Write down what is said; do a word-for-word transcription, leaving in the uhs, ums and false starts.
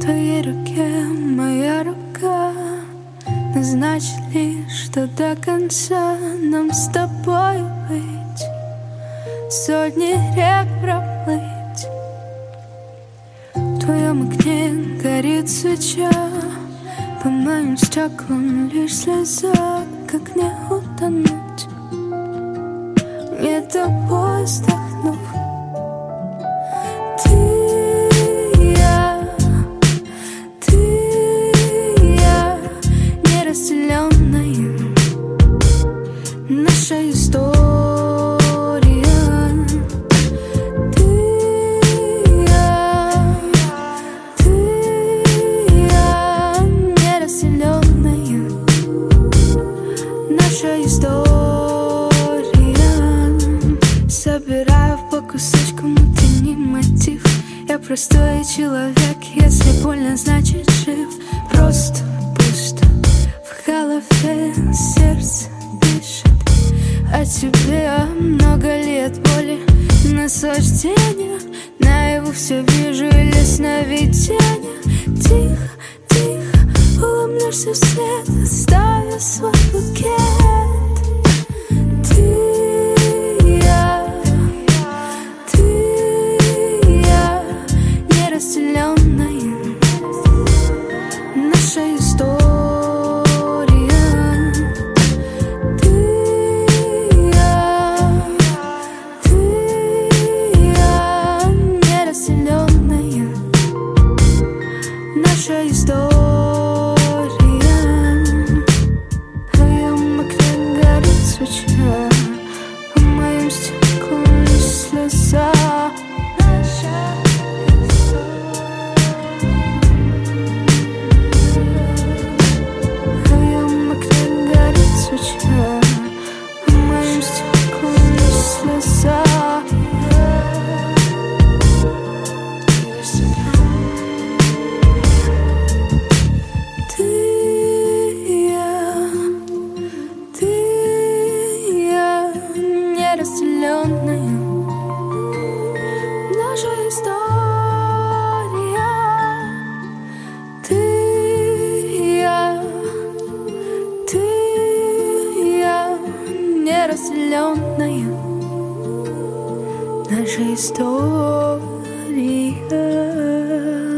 твоей руке моя рука назначит лишь, что до конца нам с тобой быть, сотни рек проплыть. В твоем окне горит свеча, по моим стеклам лишь слеза. Как не утонуть, не тобой вздохнув. Ты, я, ты, я, неразделенная наша история. Ты, я, ты, я, неразделенная наша история. Собираю по кусочкам утренний мотив. Я простой человек, если больно, значит жив. Просто пусто в голове, сердце дышит. А тебе много лет боли, наслаждения. Наяву все вижу или сновидения. Тихо, тихо улыбнешься вслед, оставив свой букет. Ты, я, ты, я, неразделенная наша история. Ты, я, ты, я, неразделенная наша история. В твоем окне горит свеча, по моим стеклам лишь слеза. Наша в твоем окне горит свеча, по моим стеклам лишь слеза. Ты, я, ты, я, неразделенная наша история. Ты, я, ты, я, неразделенная наша история.